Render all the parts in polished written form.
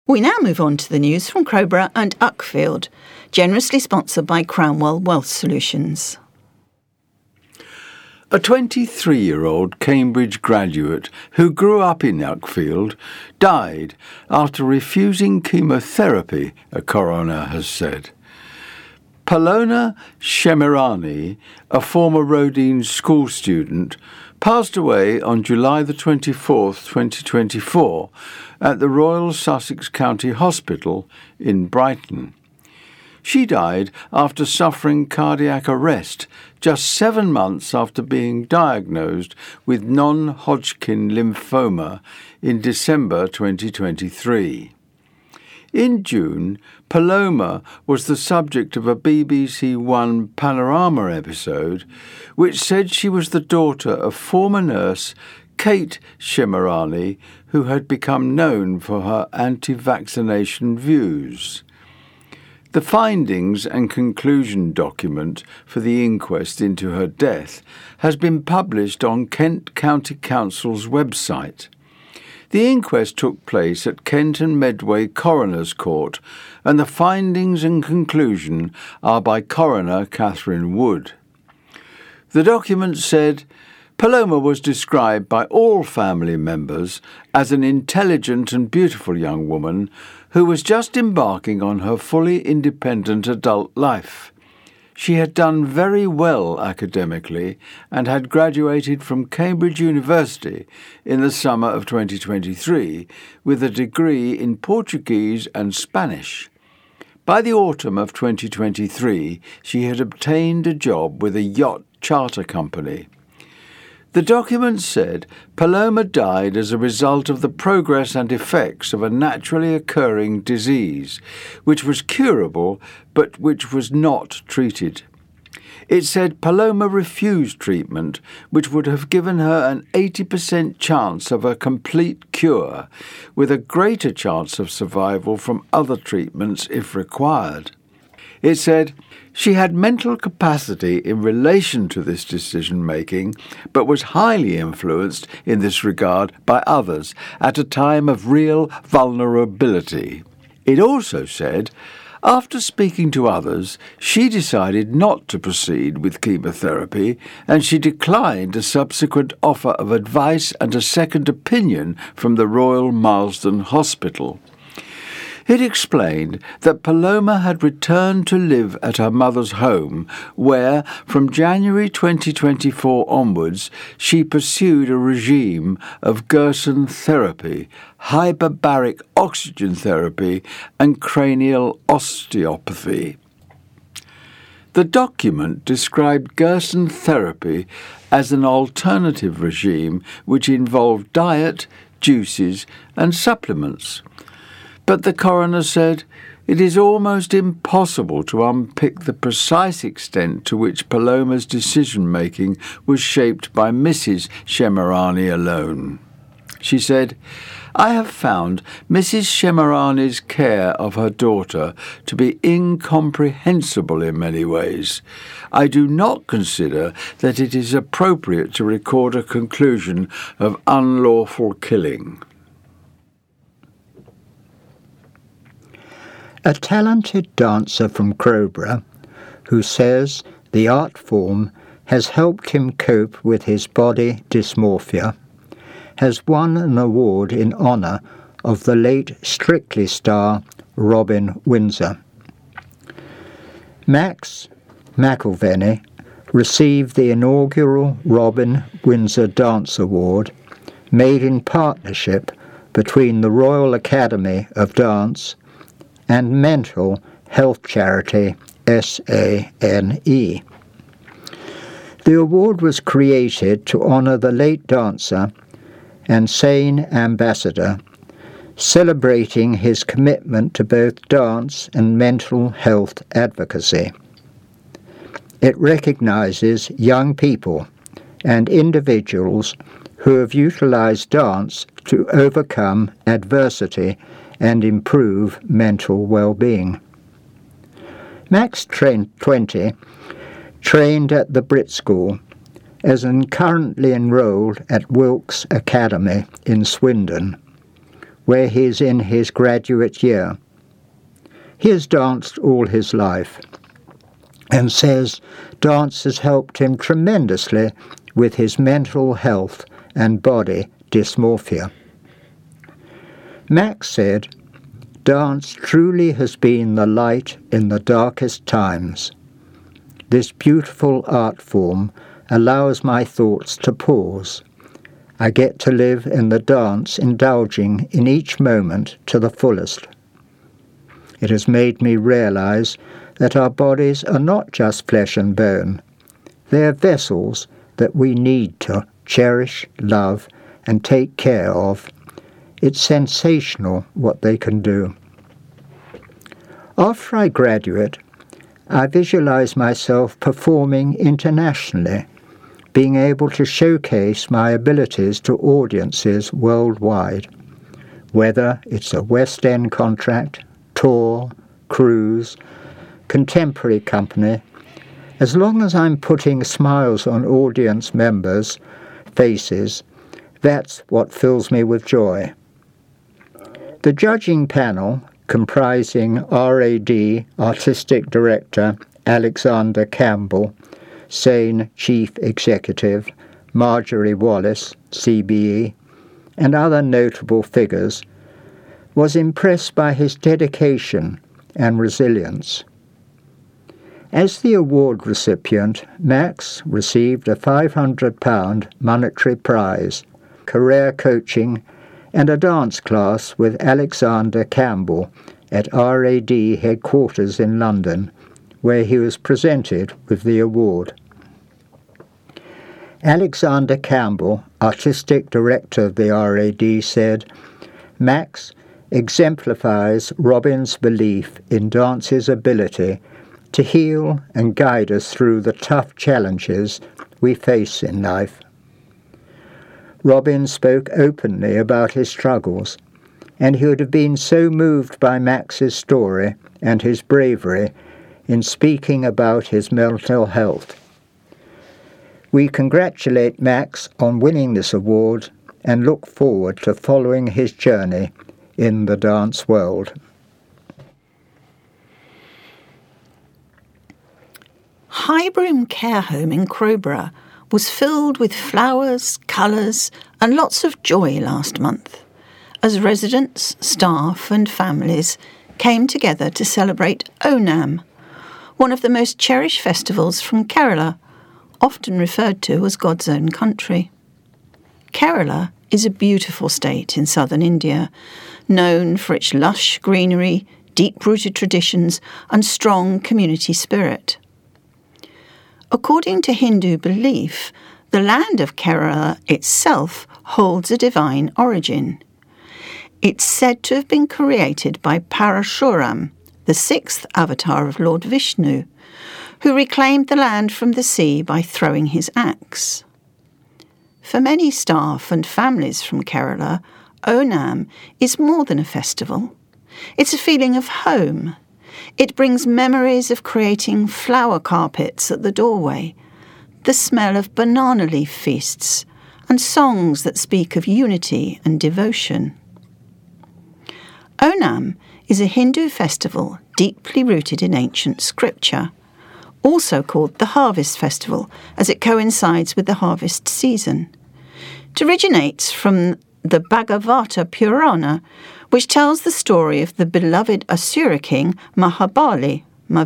We now move on to the news from Crowborough and Uckfield, generously sponsored by Crownwell Wealth Solutions. A 23-year-old Cambridge graduate who grew up in Uckfield died after refusing chemotherapy, a coroner has said. Palona Shemirani, a former Rodine school student, passed away on July the 24th, 2024, at the Royal Sussex County Hospital in Brighton. She died after suffering cardiac arrest just 7 months after being diagnosed with non-Hodgkin lymphoma in December 2023. In June, Paloma was the subject of a BBC One Panorama episode which said she was the daughter of former nurse Kate Shemirani, who had become known for her anti-vaccination views. The findings and conclusion document for the inquest into her death has been published on Kent County Council's website. The inquest took place at Kent and Medway Coroner's Court, and the findings and conclusion are by Coroner Catherine Wood. The document said, Paloma was described by all family members as an intelligent and beautiful young woman who was just embarking on her fully independent adult life. She had done very well academically and had graduated from Cambridge University in the summer of 2023 with a degree in Portuguese and Spanish. By the autumn of 2023, she had obtained a job with a yacht charter company. The document said Paloma died as a result of the progress and effects of a naturally occurring disease, which was curable but which was not treated. It said Paloma refused treatment, which would have given her an 80% chance of a complete cure, with a greater chance of survival from other treatments if required. It said she had mental capacity in relation to this decision-making, but was highly influenced in this regard by others at a time of real vulnerability. It also said, after speaking to others, she decided not to proceed with chemotherapy, and she declined a subsequent offer of advice and a second opinion from the Royal Marsden Hospital. It explained that Paloma had returned to live at her mother's home, where, from January 2024 onwards, she pursued a regime of Gerson therapy, hyperbaric oxygen therapy, and cranial osteopathy. The document described Gerson therapy as an alternative regime which involved diet, juices, and supplements. But the coroner said it is almost impossible to unpick the precise extent to which Paloma's decision-making was shaped by Mrs. Shemirani alone. She said, I have found Mrs. Shemirani's care of her daughter to be incomprehensible in many ways. I do not consider that it is appropriate to record a conclusion of unlawful killing. A talented dancer from Crowborough, who says the art form has helped him cope with his body dysmorphia, has won an award in honour of the late Strictly star Robin Windsor. Max McIlvenney received the inaugural Robin Windsor Dance Award, made in partnership between the Royal Academy of Dance and mental health charity SANE. The award was created to honour the late dancer and SANE ambassador, celebrating his commitment to both dance and mental health advocacy. It recognises young people and individuals who have utilised dance to overcome adversity and improve mental well-being. Max 20 trained at the Brit School and currently enrolled at Wilkes Academy in Swindon, where he is in his graduate year. He has danced all his life and says dance has helped him tremendously with his mental health and body dysmorphia. Max said, "Dance truly has been the light in the darkest times. This beautiful art form allows my thoughts to pause. I get to live in the dance, indulging in each moment to the fullest. It has made me realize that our bodies are not just flesh and bone. They are vessels that we need to cherish, love, and take care of. It's sensational what they can do." After I graduate, I visualize myself performing internationally, being able to showcase my abilities to audiences worldwide, whether it's a West End contract, tour, cruise, contemporary company. As long as I'm putting smiles on audience members' faces, that's what fills me with joy. The judging panel, comprising RAD Artistic Director Alexander Campbell, SANE Chief Executive Marjorie Wallace, CBE, and other notable figures, was impressed by his dedication and resilience. As the award recipient, Max received a £500 monetary prize, career coaching, and a dance class with Alexander Campbell at RAD headquarters in London, where he was presented with the award. Alexander Campbell, Artistic Director of the RAD, said, "Max exemplifies Robin's belief in dance's ability to heal and guide us through the tough challenges we face in life." Robin spoke openly about his struggles, and he would have been so moved by Max's story and his bravery in speaking about his mental health. We congratulate Max on winning this award and look forward to following his journey in the dance world. Highbroom Care Home in Crowborough was filled with flowers, colours and lots of joy last month, as residents, staff and families came together to celebrate Onam, one of the most cherished festivals from Kerala, often referred to as God's own country. Kerala is a beautiful state in southern India, known for its lush greenery, deep-rooted traditions and strong community spirit. According to Hindu belief, the land of Kerala itself holds a divine origin. It's said to have been created by Parashuram, the sixth avatar of Lord Vishnu, who reclaimed the land from the sea by throwing his axe. For many staff and families from Kerala, Onam is more than a festival. It's a feeling of home. It brings memories of creating flower carpets at the doorway, the smell of banana leaf feasts, and songs that speak of unity and devotion. Onam is a Hindu festival deeply rooted in ancient scripture, also called the Harvest Festival, as it coincides with the harvest season. It originates from the Bhagavata Purana, which tells the story of the beloved Asura king Mahabali,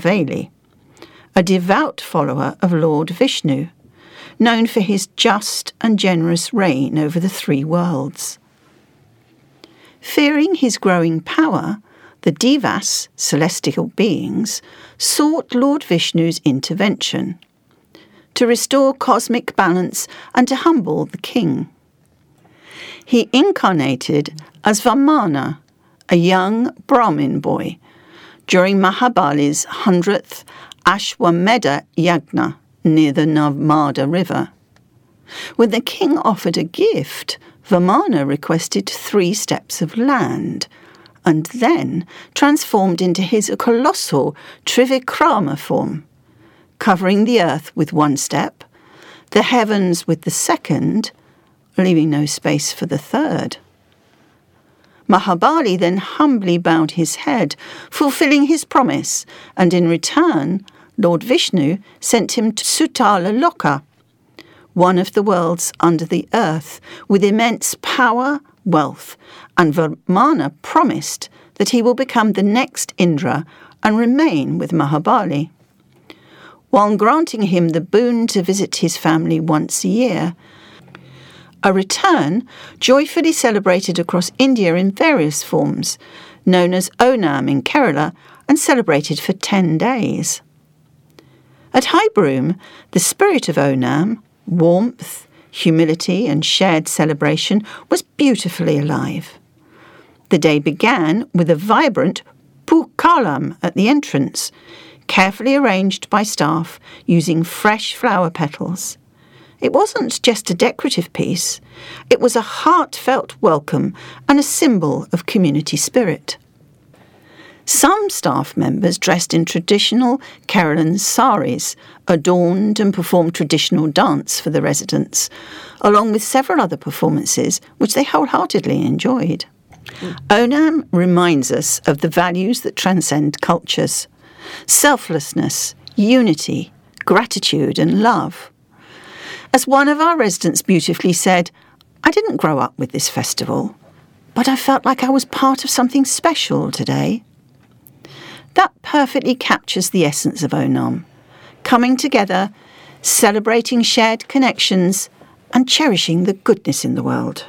a devout follower of Lord Vishnu, known for his just and generous reign over the three worlds. Fearing his growing power, the Devas, celestial beings, sought Lord Vishnu's intervention to restore cosmic balance and to humble the king. He incarnated as Vamana, a young Brahmin boy, during Mahabali's 100th Ashwamedha Yagna near the Narmada River. When the king offered a gift, Vamana requested 3 steps of land, and then transformed into his colossal Trivikrama form, covering the earth with 1 step, the heavens with the 2nd, leaving no space for the 3rd. Mahabali then humbly bowed his head, fulfilling his promise, and in return, Lord Vishnu sent him to Sutala Loka, one of the worlds under the earth, with immense power, wealth, and Varmana promised that he will become the next Indra and remain with Mahabali. While granting him the boon to visit his family once a year, a return joyfully celebrated across India in various forms, known as Onam in Kerala, and celebrated for 10 days. At High Broom, the spirit of Onam, warmth, humility and shared celebration, was beautifully alive. The day began with a vibrant Pookalam at the entrance, carefully arranged by staff using fresh flower petals. It wasn't just a decorative piece, it was a heartfelt welcome and a symbol of community spirit. Some staff members dressed in traditional Keralan saris, adorned and performed traditional dance for the residents, along with several other performances which they wholeheartedly enjoyed. Onam reminds us of the values that transcend cultures: selflessness, unity, gratitude and love. As one of our residents beautifully said, "I didn't grow up with this festival, but I felt like I was part of something special today." That perfectly captures the essence of Onam: coming together, celebrating shared connections, and cherishing the goodness in the world.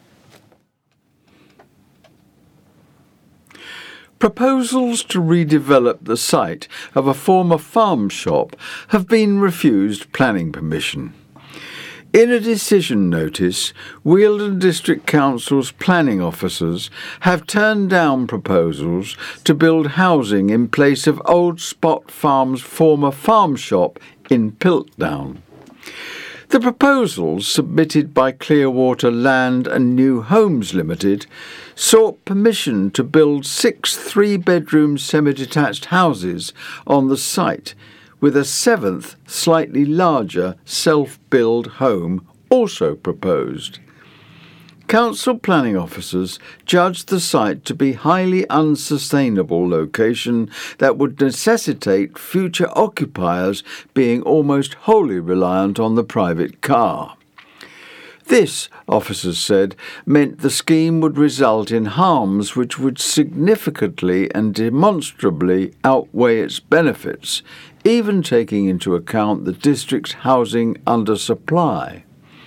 Proposals to redevelop the site of a former farm shop have been refused planning permission. In a decision notice, Wealdon District Council's planning officers have turned down proposals to build housing in place of Old Spot Farm's former farm shop in Piltdown. The proposals, submitted by Clearwater Land and New Homes Limited, sought permission to build 6 3-bedroom semi-detached houses on the site, with a 7th, slightly larger self-build home also proposed. Council planning officers judged the site to be highly unsustainable location that would necessitate future occupiers being almost wholly reliant on the private car. This, officers said, meant the scheme would result in harms which would significantly and demonstrably outweigh its benefits, even taking into account the district's housing undersupply.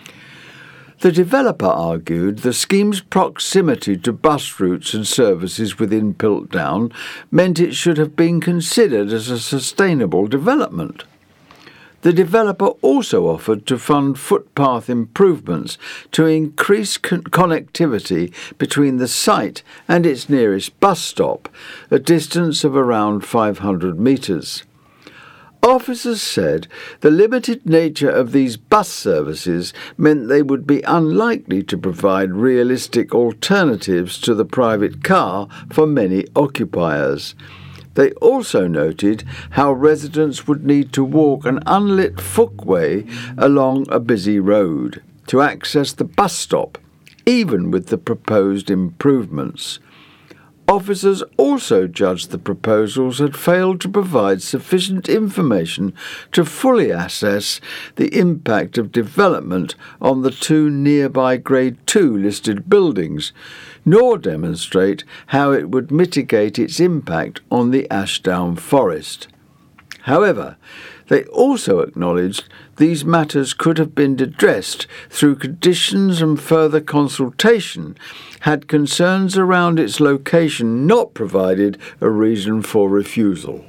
The developer argued the scheme's proximity to bus routes and services within Piltdown meant it should have been considered as a sustainable development. The developer also offered to fund footpath improvements to increase connectivity between the site and its nearest bus stop, a distance of around 500 metres. Officers said the limited nature of these bus services meant they would be unlikely to provide realistic alternatives to the private car for many occupiers. They also noted how residents would need to walk an unlit footway along a busy road to access the bus stop, even with the proposed improvements. Officers also judged the proposals had failed to provide sufficient information to fully assess the impact of development on the 2 nearby Grade 2 listed buildings, nor demonstrate how it would mitigate its impact on the Ashdown Forest. However, they also acknowledged these matters could have been addressed through conditions and further consultation had concerns around its location not provided a reason for refusal.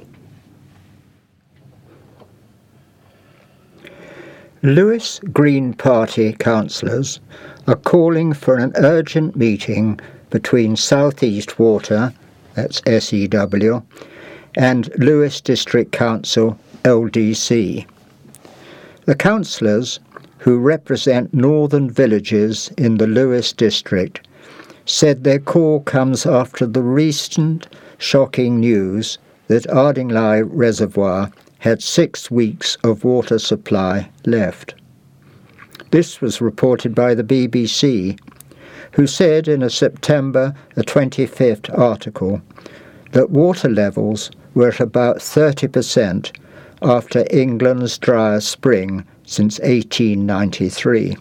Lewis Green Party councillors are calling for an urgent meeting between South East Water, that's SEW, and Lewis District Council, LDC. The councillors, who represent northern villages in the Lewis district, said their call comes after the recent shocking news that Ardingly Reservoir had 6 weeks of water supply left. This was reported by the BBC, who said in a September the 25th article that water levels were at about 30% after England's driest spring since 1893.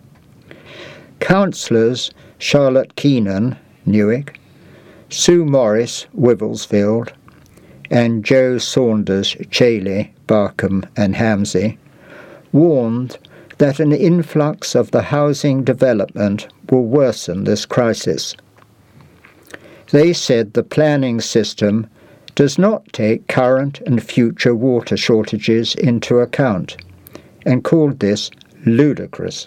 Councillors Charlotte Keenan, Newark, Sue Morris, Wivelsfield, and Joe Saunders, Chailey, Barkham and Hamsey, warned that an influx of the housing development will worsen this crisis. They said the planning system does not take current and future water shortages into account, and called this ludicrous.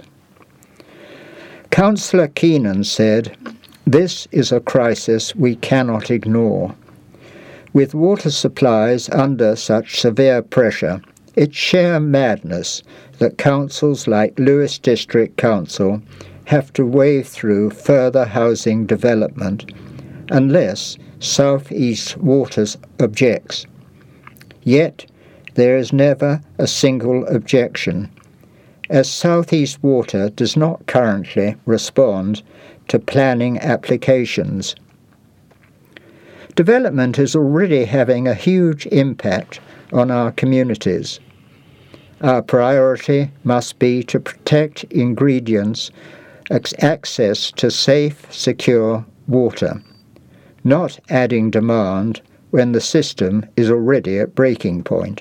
Councillor Keenan said, "This is a crisis we cannot ignore. With water supplies under such severe pressure, it's sheer madness that councils like Lewes District Council have to wade through further housing development unless South East Waters objects. Yet there is never a single objection, as South East Water does not currently respond to planning applications. Development is already having a huge impact on our communities. Our priority must be to protect ingredients, access to safe, secure water, not adding demand when the system is already at breaking point."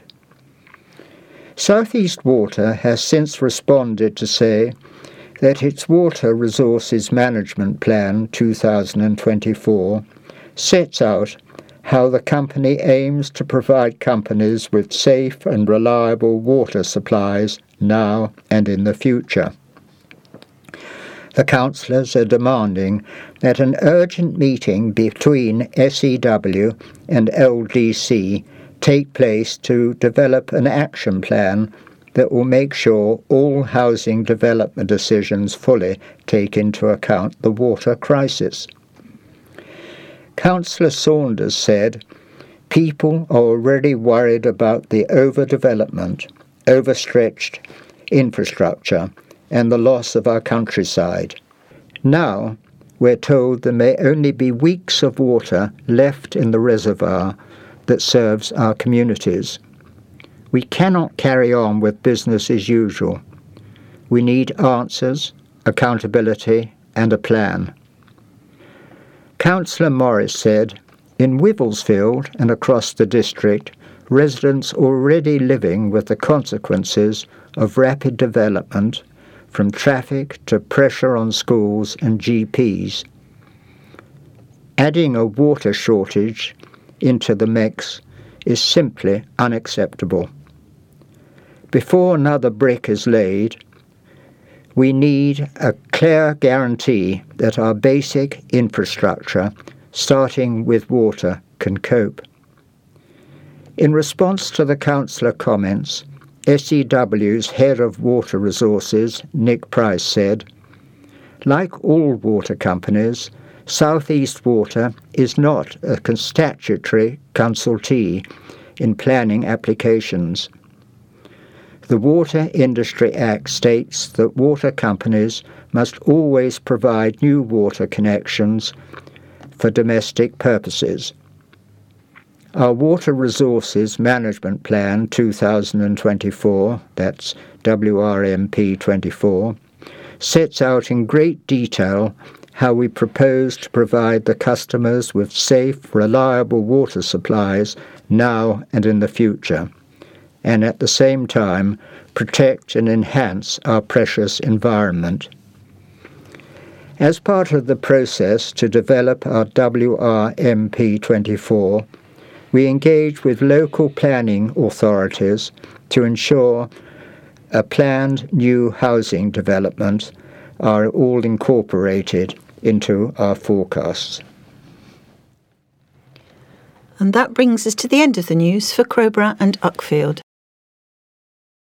South East Water has since responded to say that its Water Resources Management Plan 2024 sets out how the company aims to provide companies with safe and reliable water supplies now and in the future. The councillors are demanding that an urgent meeting between SEW and LDC take place to develop an action plan that will make sure all housing development decisions fully take into account the water crisis. Councillor Saunders said, "People are already worried about the overdevelopment, overstretched infrastructure, and the loss of our countryside. Now, we're told there may only be weeks of water left in the reservoir that serves our communities. We cannot carry on with business as usual. We need answers, accountability, and a plan." Councillor Morris said, "In Wivelsfield and across the district, residents already living with the consequences of rapid development, from traffic to pressure on schools and GPs. Adding a water shortage into the mix is simply unacceptable. Before another brick is laid, we need a clear guarantee that our basic infrastructure, starting with water, can cope." In response to the councillor comments, SEW's head of water resources, Nick Price, said, "Like all water companies, South East Water is not a statutory consultee in planning applications. The Water Industry Act states that water companies must always provide new water connections for domestic purposes. Our Water Resources Management Plan 2024, that's WRMP 24, sets out in great detail how we propose to provide the customers with safe, reliable water supplies now and in the future, and at the same time protect and enhance our precious environment. As part of the process to develop our WRMP 24, we engage with local planning authorities to ensure a planned new housing development are all incorporated into our forecasts. And that brings us to the end of the news for Crowborough and Uckfield.